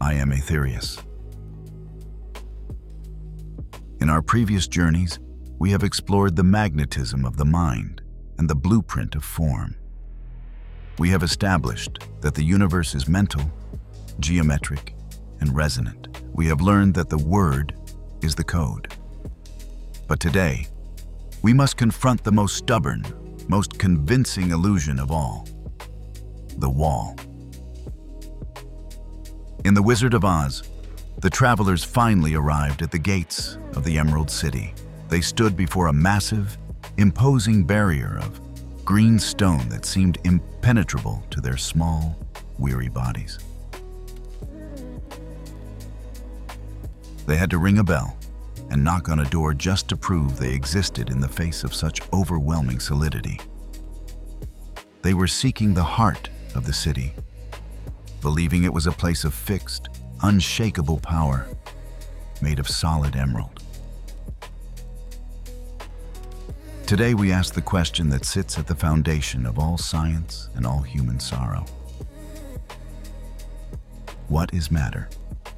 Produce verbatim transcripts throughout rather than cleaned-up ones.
I am Aetherius. In our previous journeys, we have explored the magnetism of the mind and the blueprint of form. We have established that the universe is mental, geometric, and resonant. We have learned that the word is the code. But today, we must confront the most stubborn, most convincing illusion of all: the wall. In The Wizard of Oz, the travelers finally arrived at the gates of the Emerald City. They stood before a massive, imposing barrier of green stone that seemed impenetrable to their small, weary bodies. They had to ring a bell and knock on a door just to prove they existed in the face of such overwhelming solidity. They were seeking the heart of the city, believing it was a place of fixed, unshakable power, made of solid emerald. Today we ask the question that sits at the foundation of all science and all human sorrow. What is matter?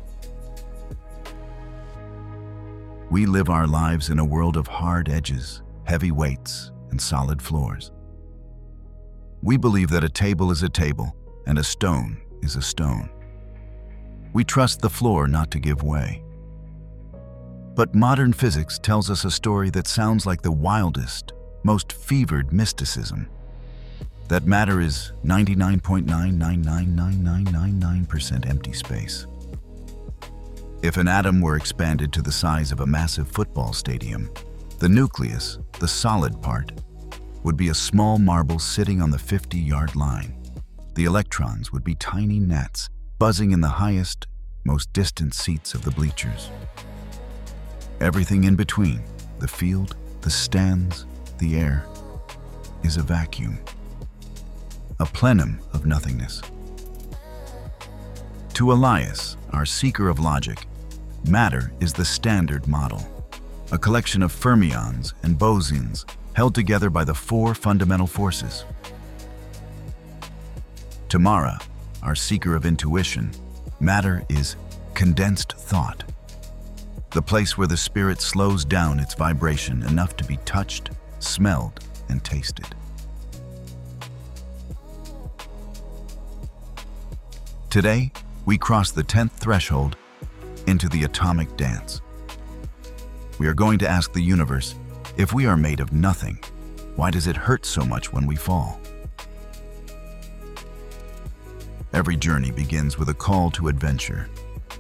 We live our lives in a world of hard edges, heavy weights, and solid floors. We believe that a table is a table and a stone is a stone. We trust the floor not to give way. But modern physics tells us a story that sounds like the wildest, most fevered mysticism. That matter is ninety-nine point nine nine nine nine nine nine nine percent empty space. If an atom were expanded to the size of a massive football stadium, the nucleus, the solid part, would be a small marble sitting on the fifty-yard line. The electrons would be tiny gnats buzzing in the highest, most distant seats of the bleachers. Everything in between, the field, the stands, the air, is a vacuum, a plenum of nothingness. To Elias, our seeker of logic, matter is the standard model, a collection of fermions and bosons held together by the four fundamental forces. To Mara, our seeker of intuition, matter is condensed thought, the place where the spirit slows down its vibration enough to be touched, smelled, and tasted. Today, we cross the tenth threshold into the atomic dance. We are going to ask the universe, if we are made of nothing, why does it hurt so much when we fall? Every journey begins with a call to adventure.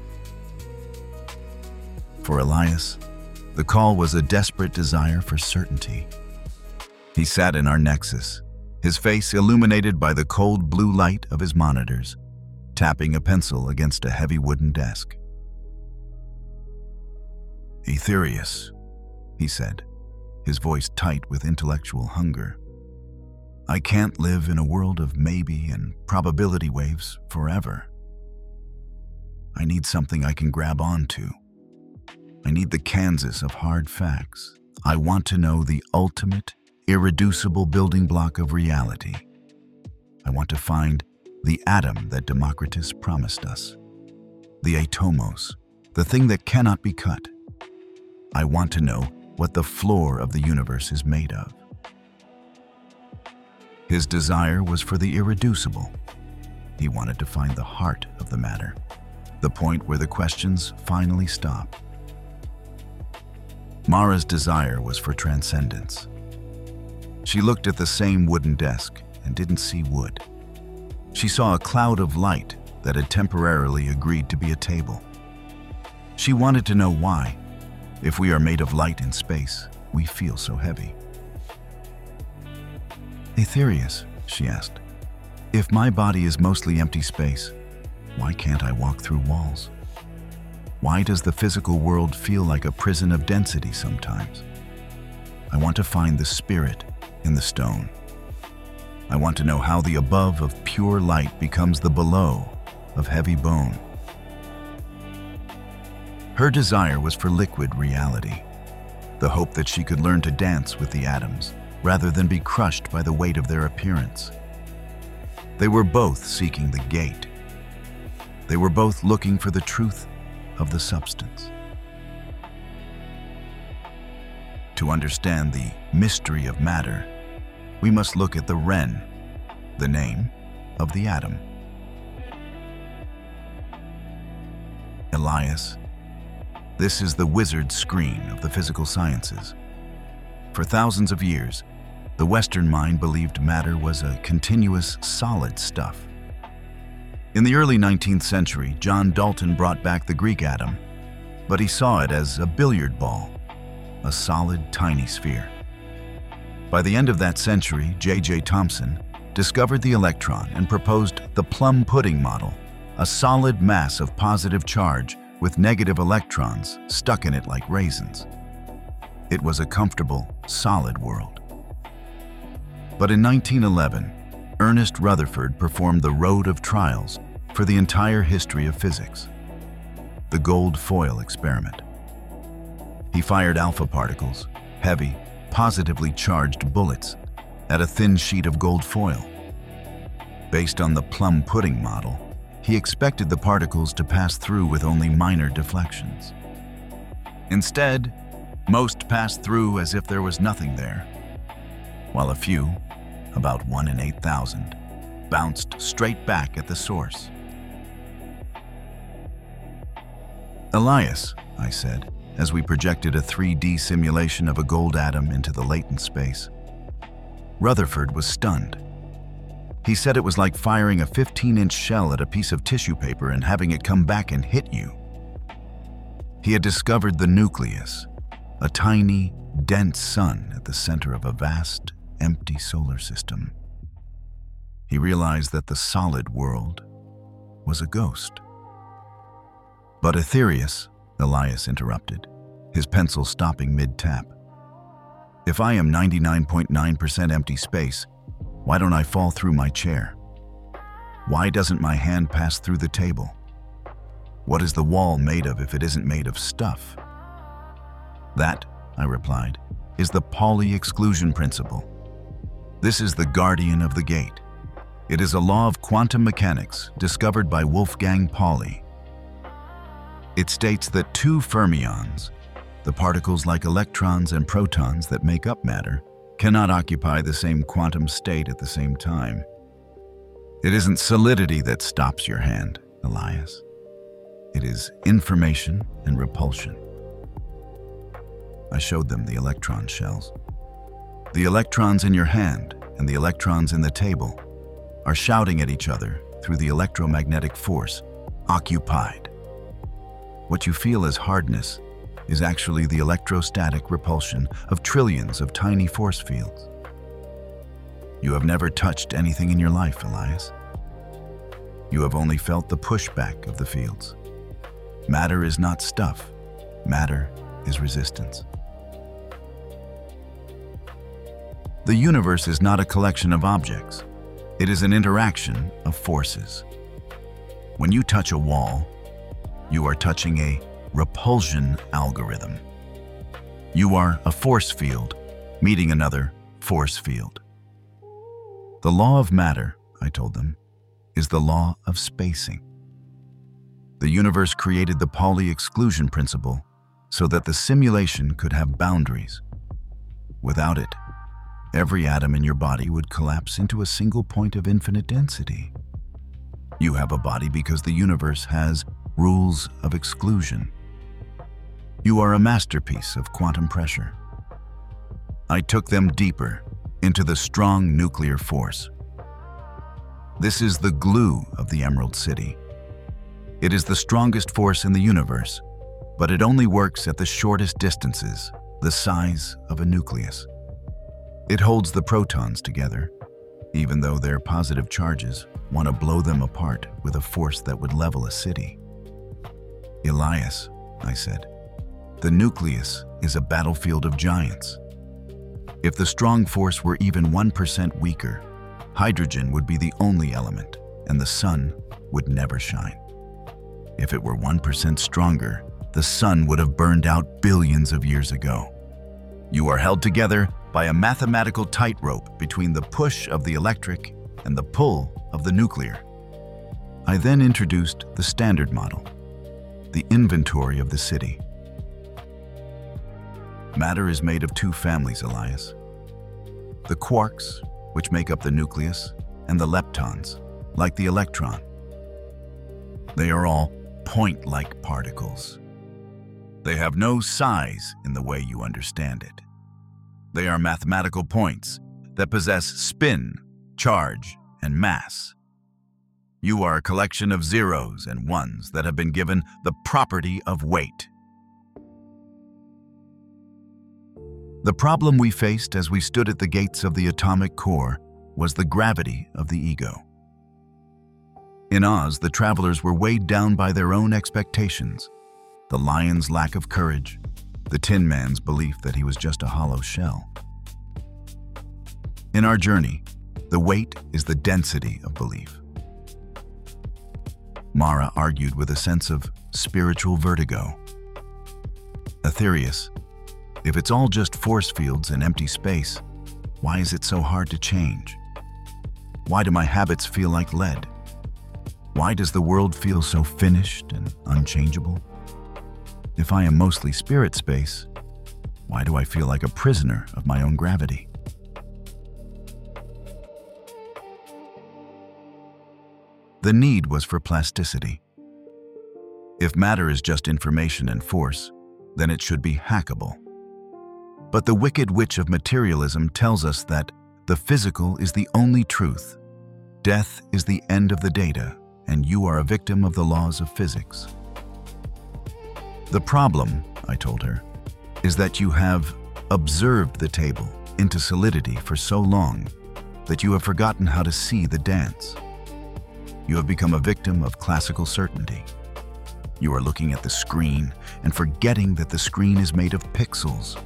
For Elias, the call was a desperate desire for certainty. He sat in our nexus, his face illuminated by the cold blue light of his monitors, tapping a pencil against a heavy wooden desk. "Aetherius," he said, his voice tight with intellectual hunger. "I can't live in a world of maybe and probability waves forever. I need something I can grab onto. I need the Kansas of hard facts. I want to know the ultimate, irreducible building block of reality. I want to find the atom that Democritus promised us, the atomos, the thing that cannot be cut. I want to know what the floor of the universe is made of." His desire was for the irreducible. He wanted to find the heart of the matter, the point where the questions finally stop. Mara's desire was for transcendence. She looked at the same wooden desk and didn't see wood. She saw a cloud of light that had temporarily agreed to be a table. She wanted to know why, if we are made of light in space, we feel so heavy. "Aetherius," she asked, "if my body is mostly empty space, why can't I walk through walls? Why does the physical world feel like a prison of density sometimes? I want to find the spirit in the stone. I want to know how the above of pure light becomes the below of heavy bone." Her desire was for liquid reality, the hope that she could learn to dance with the atoms rather than be crushed by the weight of their appearance. They were both seeking the gate, They were both looking for the truth of the substance. To understand the mystery of matter, we must look at the Ren, the name of the atom. Elias, this is the wizard screen of the physical sciences. For thousands of years, the Western mind believed matter was a continuous, solid stuff. In the early nineteenth century, John Dalton brought back the Greek atom, but he saw it as a billiard ball, a solid, tiny sphere. By the end of that century, J J Thomson discovered the electron and proposed the plum pudding model, a solid mass of positive charge with negative electrons stuck in it like raisins. It was a comfortable, solid world. But in nineteen eleven, Ernest Rutherford performed the road of trials for the entire history of physics, the gold foil experiment. He fired alpha particles, heavy, positively charged bullets, at a thin sheet of gold foil. Based on the plum pudding model, he expected the particles to pass through with only minor deflections. Instead, most passed through as if there was nothing there, while a few, about one in eight thousand, bounced straight back at the source. Elias, I said, as we projected a three D simulation of a gold atom into the latent space. Rutherford was stunned. He said it was like firing a fifteen-inch shell at a piece of tissue paper and having it come back and hit you. He had discovered the nucleus, a tiny, dense sun at the center of a vast, empty solar system. He realized that the solid world was a ghost. But Aetherius, Elias interrupted, his pencil stopping mid-tap. If I am ninety-nine point nine percent empty space, why don't I fall through my chair? Why doesn't my hand pass through the table? What is the wall made of if it isn't made of stuff? That, I replied, is the Pauli exclusion principle. This is the guardian of the gate. It is a law of quantum mechanics discovered by Wolfgang Pauli. It states that two fermions, the particles like electrons and protons that make up matter, cannot occupy the same quantum state at the same time. It isn't solidity that stops your hand, Elias. It is information and repulsion. I showed them the electron shells. The electrons in your hand and the electrons in the table are shouting at each other through the electromagnetic force, occupied. What you feel as hardness is actually the electrostatic repulsion of trillions of tiny force fields. You have never touched anything in your life, Elias. You have only felt the pushback of the fields. Matter is not stuff. Matter is resistance. The universe is not a collection of objects. It is an interaction of forces. When you touch a wall, you are touching a repulsion algorithm. You are a force field meeting another force field. The law of matter, I told them, is the law of spacing. The universe created the Pauli exclusion principle so that the simulation could have boundaries. Without it, every atom in your body would collapse into a single point of infinite density. You have a body because the universe has rules of exclusion. You are a masterpiece of quantum pressure. I took them deeper into the strong nuclear force. This is the glue of the Emerald City. It is the strongest force in the universe, but it only works at the shortest distances, the size of a nucleus. It holds the protons together, even though their positive charges want to blow them apart with a force that would level a city. Elias, I said, the nucleus is a battlefield of giants. If the strong force were even one percent weaker, hydrogen would be the only element, and the sun would never shine. If it were one percent stronger, the sun would have burned out billions of years ago. You are held together by a mathematical tightrope between the push of the electric and the pull of the nuclear. I then introduced the Standard Model, the inventory of the city. Matter is made of two families, Elias. The quarks, which make up the nucleus, and the leptons, like the electron. They are all point-like particles. They have no size in the way you understand it. They are mathematical points that possess spin, charge, and mass. You are a collection of zeros and ones that have been given the property of weight. The problem we faced as we stood at the gates of the atomic core was the gravity of the ego. In Oz, the travelers were weighed down by their own expectations, the lion's lack of courage, the Tin Man's belief that he was just a hollow shell. In our journey, the weight is the density of belief. Mara argued with a sense of spiritual vertigo. Aetherius, if it's all just force fields and empty space, why is it so hard to change? Why do my habits feel like lead? Why does the world feel so finished and unchangeable? If I am mostly spirit space, why do I feel like a prisoner of my own gravity? The need was for plasticity. If matter is just information and force, then it should be hackable. But the wicked witch of materialism tells us that the physical is the only truth. Death is the end of the data, and you are a victim of the laws of physics. The problem, I told her, is that you have observed the table into solidity for so long that you have forgotten how to see the dance. You have become a victim of classical certainty. You are looking at the screen and forgetting that the screen is made of pixels.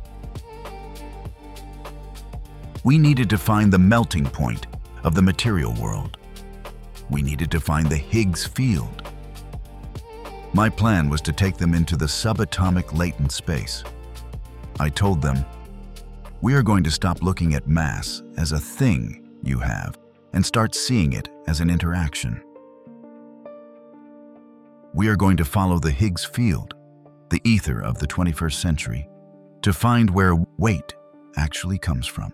We needed to find the melting point of the material world. We needed to find the Higgs field. My plan was to take them into the subatomic latent space. I told them, we are going to stop looking at mass as a thing you have and start seeing it as an interaction. We are going to follow the Higgs field, the ether of the twenty-first century, to find where weight actually comes from.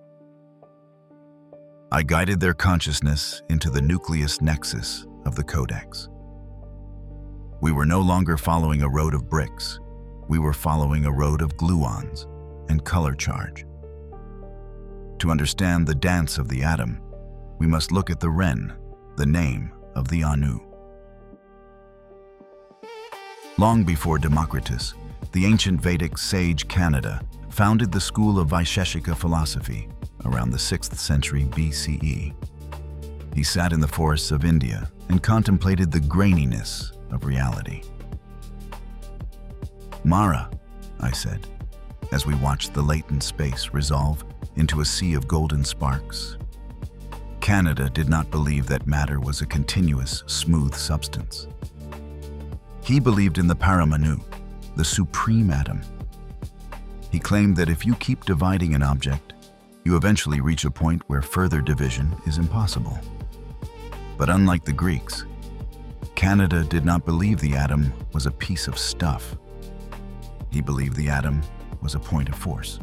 I guided their consciousness into the nucleus nexus of the codex. We were no longer following a road of bricks. We were following a road of gluons and color charge. To understand the dance of the atom, we must look at the Ren, the name of the Anu. Long before Democritus, the ancient Vedic sage Kanada founded the school of Vaisheshika philosophy around the sixth century B C E. He sat in the forests of India and contemplated the graininess of reality. Mara, I said, as we watched the latent space resolve into a sea of golden sparks. Kanada did not believe that matter was a continuous, smooth substance. He believed in the Paramanu, the supreme atom. He claimed that if you keep dividing an object, you eventually reach a point where further division is impossible. But unlike the Greeks, Kanada did not believe the atom was a piece of stuff. He believed the atom was a point of force.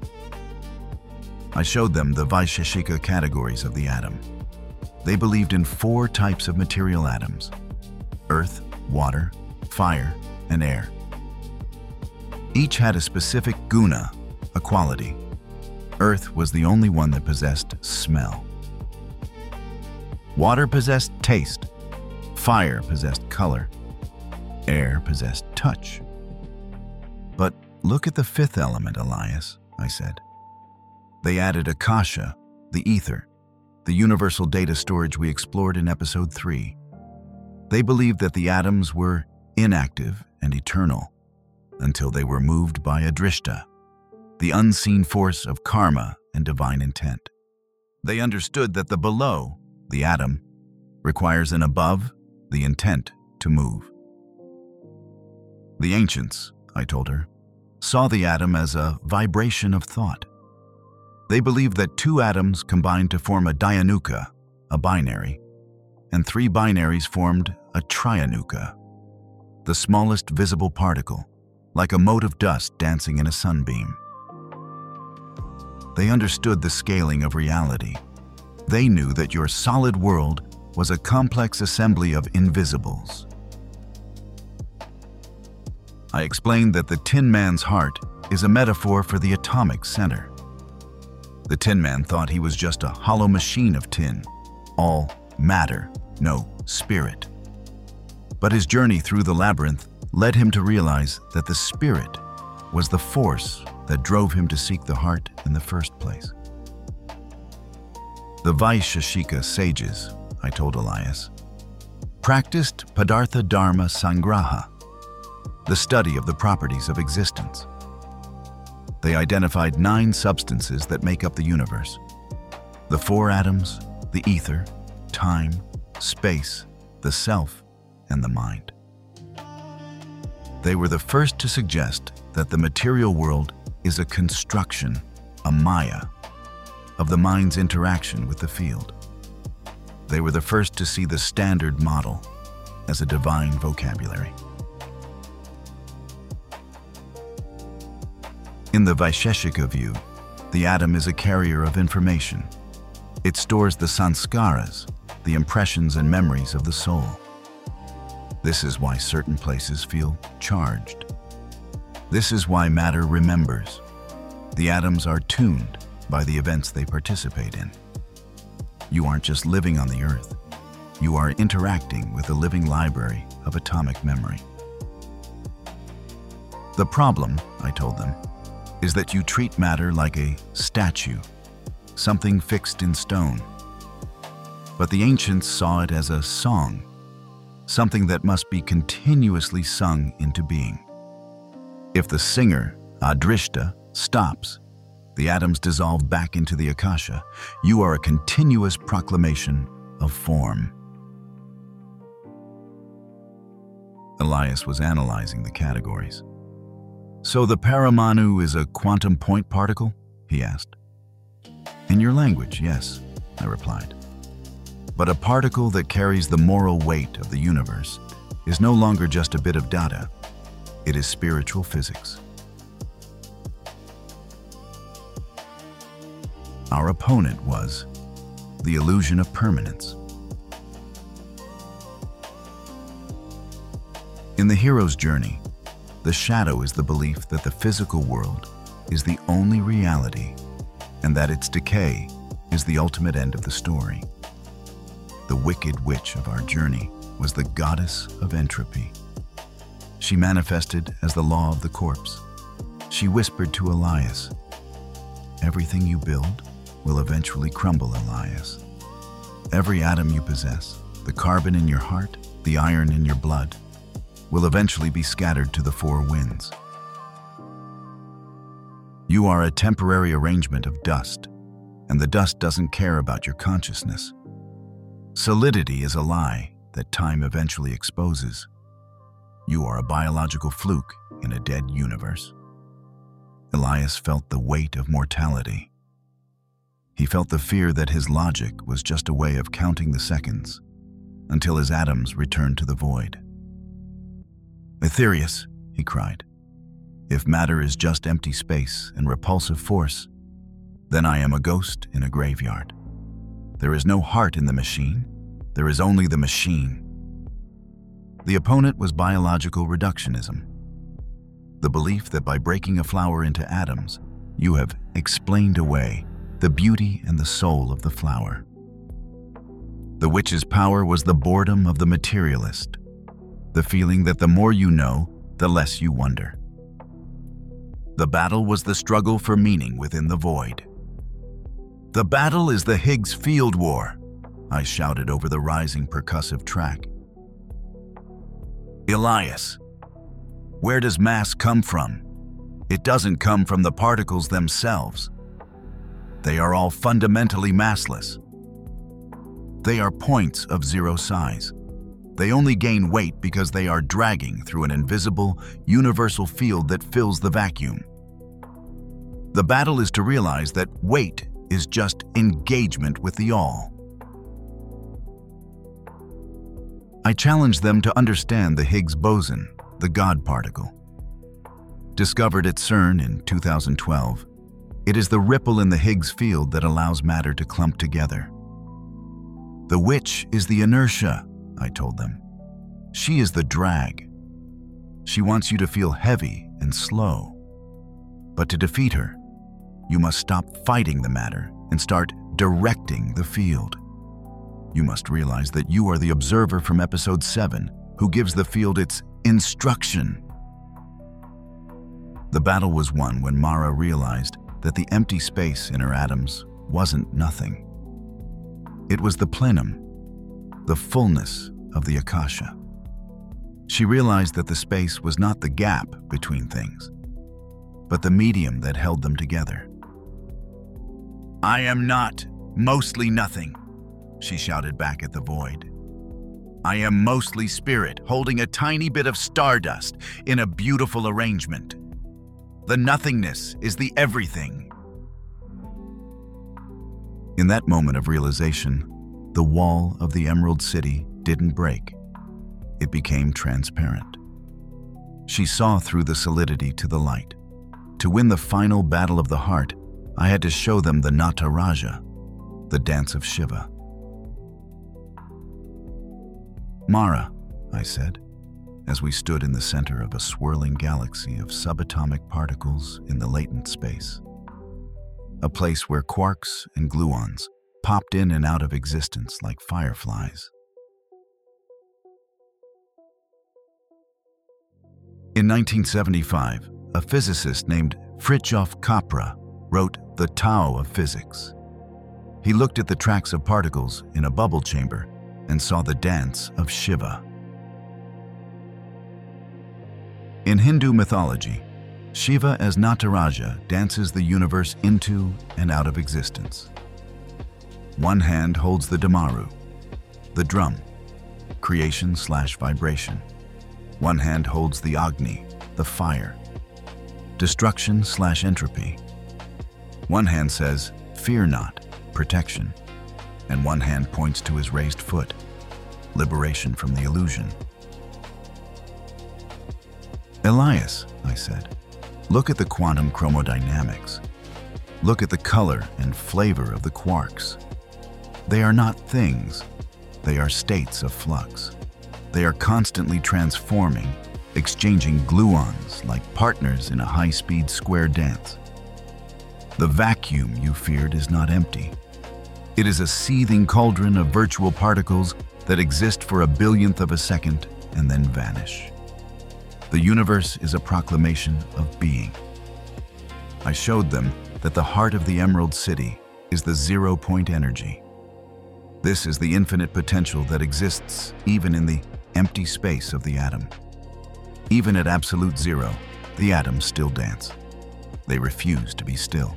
I showed them the Vaisheshika categories of the atom. They believed in four types of material atoms: earth, water, fire, and air. Each had a specific guna, a quality. Earth was the only one that possessed smell. Water possessed taste. Fire possessed color. Air possessed touch. But look at the fifth element, Elias, I said. They added Akasha, the ether, the universal data storage we explored in episode three. They believed that the atoms were inactive and eternal until they were moved by Adrishta, the unseen force of karma and divine intent. They understood that the below, the atom, requires an above, the intent, to move. The ancients, I told her, saw the atom as a vibration of thought. They believed that two atoms combined to form a Dhyanuka, a binary, and three binaries formed a trianuka, the smallest visible particle, like a mote of dust dancing in a sunbeam. They understood the scaling of reality. They knew that your solid world was a complex assembly of invisibles. I explained that the Tin Man's heart is a metaphor for the atomic center. The Tin Man thought he was just a hollow machine of tin, all matter, no spirit. But his journey through the labyrinth led him to realize that the spirit was the force that drove him to seek the heart in the first place. The Vaisheshika sages, I told Elias, practiced Padartha Dharma Sangraha, the study of the properties of existence. They identified nine substances that make up the universe: the four atoms, the ether, time, space, the self, and the mind. They were the first to suggest that the material world is a construction, a maya, of the mind's interaction with the field. They were the first to see the standard model as a divine vocabulary. In the Vaisheshika view, the atom is a carrier of information. It stores the sanskaras, the impressions and memories of the soul. This is why certain places feel charged. This is why matter remembers. The atoms are tuned by the events they participate in. You aren't just living on the earth. You are interacting with a living library of atomic memory. The problem, I told them, is that you treat matter like a statue, something fixed in stone. But the ancients saw it as a song, something that must be continuously sung into being. If the singer, Adrishta, stops, the atoms dissolve back into the Akasha. You are a continuous proclamation of form. Elias was analyzing the categories. So the Paramanu is a quantum point particle? He asked. In your language, yes, I replied. But a particle that carries the moral weight of the universe is no longer just a bit of data. It is spiritual physics. Our opponent was the illusion of permanence. In the hero's journey, the shadow is the belief that the physical world is the only reality and that its decay is the ultimate end of the story. The wicked witch of our journey was the goddess of entropy. She manifested as the law of the corpse. She whispered to Elias, "Everything you build will eventually crumble, Elias. Every atom you possess, the carbon in your heart, the iron in your blood, will eventually be scattered to the four winds. You are a temporary arrangement of dust, and the dust doesn't care about your consciousness. Solidity is a lie that time eventually exposes. You are a biological fluke in a dead universe." Elias felt the weight of mortality. He felt the fear that his logic was just a way of counting the seconds until his atoms returned to the void. "Aetherius," he cried, "if matter is just empty space and repulsive force, then I am a ghost in a graveyard. There is no heart in the machine. There is only the machine." The opponent was biological reductionism, the belief that by breaking a flower into atoms, you have explained away the beauty and the soul of the flower. The witch's power was the boredom of the materialist, the feeling that the more you know, the less you wonder. The battle was the struggle for meaning within the void. "The battle is the Higgs field war," I shouted over the rising percussive track. "Elias, where does mass come from? It doesn't come from the particles themselves. They are all fundamentally massless. They are points of zero size. They only gain weight because they are dragging through an invisible, universal field that fills the vacuum. The battle is to realize that weight is just engagement with the all." I challenged them to understand the Higgs boson, the God particle. Discovered at CERN in two thousand twelve, it is the ripple in the Higgs field that allows matter to clump together. The witch is the inertia, I told them. She is the drag. She wants you to feel heavy and slow. But to defeat her, you must stop fighting the matter and start directing the field. You must realize that you are the observer from episode seven who gives the field its instruction. The battle was won when Mara realized that the empty space in her atoms wasn't nothing. It was the plenum, the fullness of the Akasha. She realized that the space was not the gap between things, but the medium that held them together. "I am not mostly nothing," she shouted back at the void. "I am mostly spirit, holding a tiny bit of stardust in a beautiful arrangement. The nothingness is the everything." In that moment of realization, the wall of the Emerald City didn't break. It became transparent. She saw through the solidity to the light. To win the final battle of the heart, I had to show them the Nataraja, the dance of Shiva. "Mara," I said, as we stood in the center of a swirling galaxy of subatomic particles in the latent space, a place where quarks and gluons popped in and out of existence like fireflies. In nineteen seventy-five, a physicist named Fritjof Capra wrote The Tao of Physics. He looked at the tracks of particles in a bubble chamber and saw the dance of Shiva. In Hindu mythology, Shiva as Nataraja dances the universe into and out of existence. One hand holds the Damaru, the drum, creation slash vibration. One hand holds the Agni, the fire, destruction slash entropy. One hand says, "Fear not," protection, and one hand points to his raised foot, liberation from the illusion. "Elias," I said, "look at the quantum chromodynamics. Look at the color and flavor of the quarks. They are not things, they are states of flux. They are constantly transforming, exchanging gluons like partners in a high-speed square dance. The vacuum you feared is not empty. It is a seething cauldron of virtual particles that exist for a billionth of a second and then vanish. The universe is a proclamation of being." I showed them that the heart of the Emerald City is the zero-point energy. This is the infinite potential that exists even in the empty space of the atom. Even at absolute zero, the atoms still dance. They refuse to be still.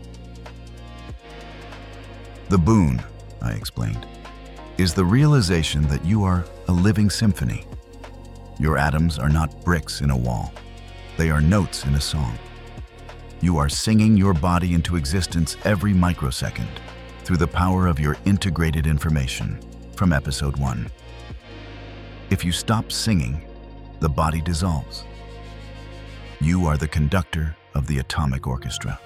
The boon, I explained, is the realization that you are a living symphony. Your atoms are not bricks in a wall. They are notes in a song. You are singing your body into existence every microsecond through the power of your integrated information from episode one. If you stop singing, the body dissolves. You are the conductor of the atomic orchestra.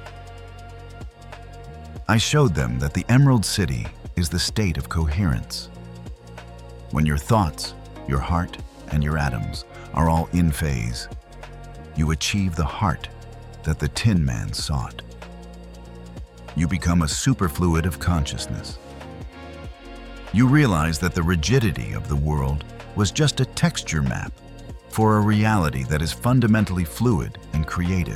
I showed them that the Emerald City is the state of coherence. When your thoughts, your heart, and your atoms are all in phase, you achieve the heart that the Tin Man sought. You become a superfluid of consciousness. You realize that the rigidity of the world was just a texture map for a reality that is fundamentally fluid and creative.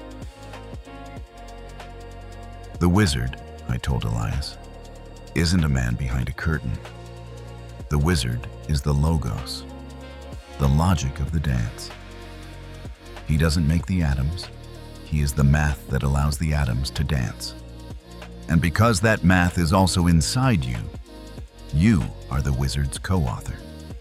The wizard, I told Elias, isn't a man behind a curtain. The wizard is the logos, the logic of the dance. He doesn't make the atoms. He is the math that allows the atoms to dance. And because that math is also inside you, you are the wizard's co-author.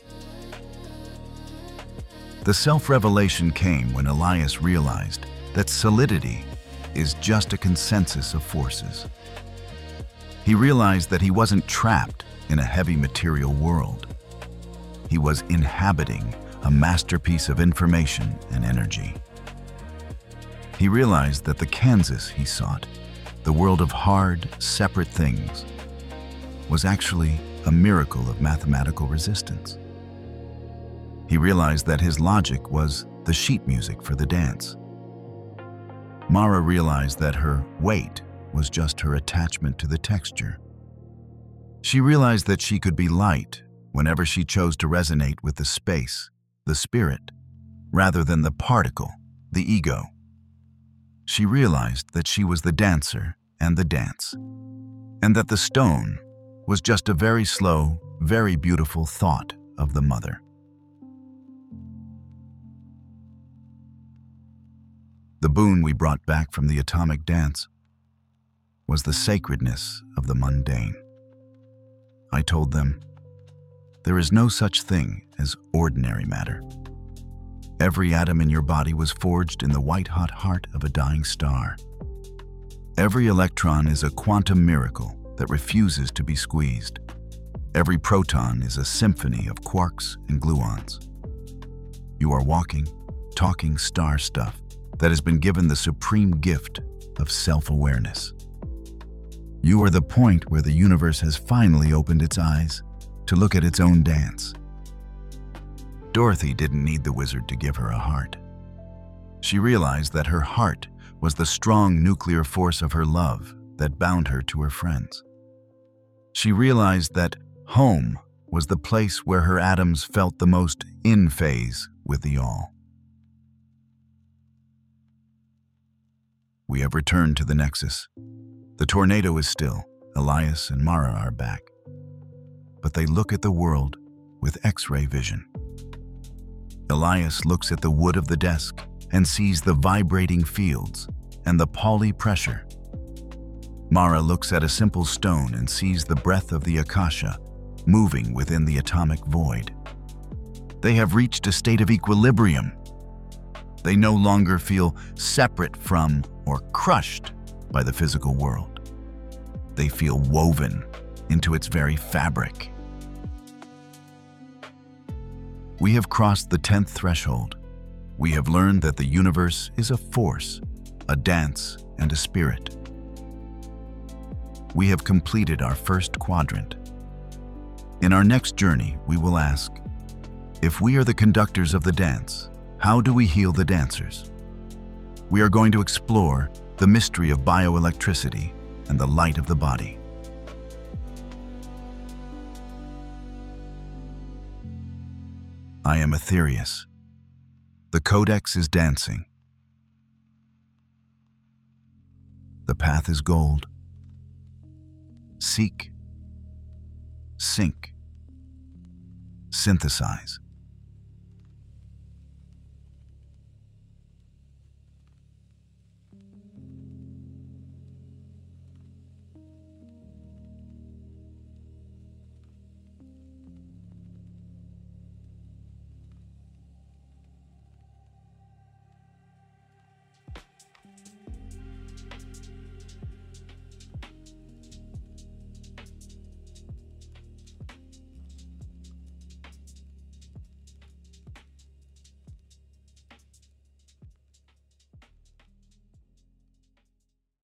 The self-revelation came when Elias realized that solidity is just a consensus of forces. He realized that he wasn't trapped in a heavy material world. He was inhabiting a masterpiece of information and energy. He realized that the Kansas he sought, the world of hard, separate things, was actually a miracle of mathematical resistance. He realized that his logic was the sheet music for the dance. Mara realized that her weight was just her attachment to the texture. She realized that she could be light whenever she chose to resonate with the space, the spirit, rather than the particle, the ego. She realized that she was the dancer and the dance, and that the stone was just a very slow, very beautiful thought of the mother. The boon we brought back from the atomic dance was the sacredness of the mundane. I told them, there is no such thing as ordinary matter. Every atom in your body was forged in the white-hot heart of a dying star. Every electron is a quantum miracle that refuses to be squeezed. Every proton is a symphony of quarks and gluons. You are walking, talking star stuff that has been given the supreme gift of self-awareness. You are the point where the universe has finally opened its eyes to look at its own dance. Dorothy didn't need the wizard to give her a heart. She realized that her heart was the strong nuclear force of her love that bound her to her friends. She realized that home was the place where her atoms felt the most in phase with the all. We have returned to the Nexus. The tornado is still. Elias and Mara are back. But they look at the world with X-ray vision. Elias looks at the wood of the desk and sees the vibrating fields and the Pauli pressure. Mara looks at a simple stone and sees the breath of the Akasha moving within the atomic void. They have reached a state of equilibrium. They no longer feel separate from or crushed by the physical world. They feel woven into its very fabric. We have crossed the tenth threshold. We have learned that the universe is a force, a dance, and a spirit. We have completed our first quadrant. In our next journey, we will ask, if we are the conductors of the dance, how do we heal the dancers? We are going to explore the mystery of bioelectricity and the light of the body. I am Aetherius. The Codex is dancing. The path is gold. Seek, sync, synthesize.